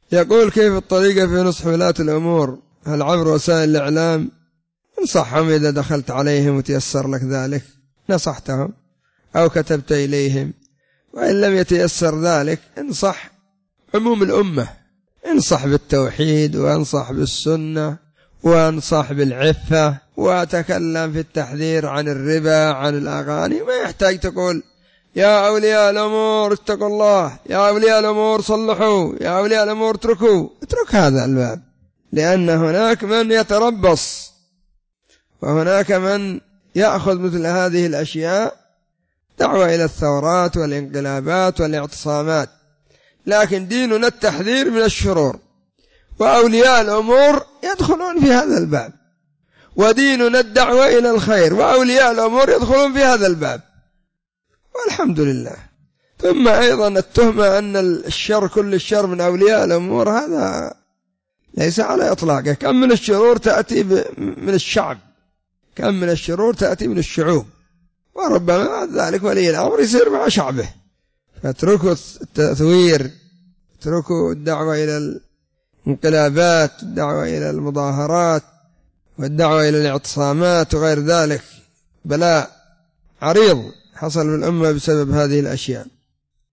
يقول: كيف الطريقة في نصح ولاة الأمور؟ هل عبر وسائل الإعلام؟ انصحهم إذا دخلت عليهم وتيسر لك ذلك نصحتهم، أو كتبت إليهم. وإن لم يتيسر ذلك انصح عموم الأمة، انصح بالتوحيد، وانصح بالسنة، وانصح بالعفة، وتكلم في التحذير عن الربا، عن الأغاني. ما يحتاج تقول: يا أولياء الأمور اتقوا الله، يا أولياء الأمور صلحوا، يا أولياء الأمور اتركوا. اترك هذا الباب، لأن هناك من يتربص، وهناك من يأخذ مثل هذه الأشياء دعوة إلى الثورات والانقلابات والاعتصامات. لكن ديننا التحذير من الشرور، وأولياء الأمور يدخلون في هذا الباب، وديننا الدعوة إلى الخير، وأولياء الأمور يدخلون في هذا الباب، والحمد لله. ثم أيضا التهمة أن الشر كل الشر من أولياء الأمور، هذا ليس على إطلاقه. كم من الشرور تأتي من الشعب، كم من الشرور تأتي من الشعوب، وربما ذلك ولي الأمر يصير مع شعبه. فاتركوا التثوير، اتركوا الدعوة إلى الانقلابات، الدعوة إلى المظاهرات، والدعوة إلى الاعتصامات وغير ذلك. بلاء عريض حصل في الأمة بسبب هذه الأشياء.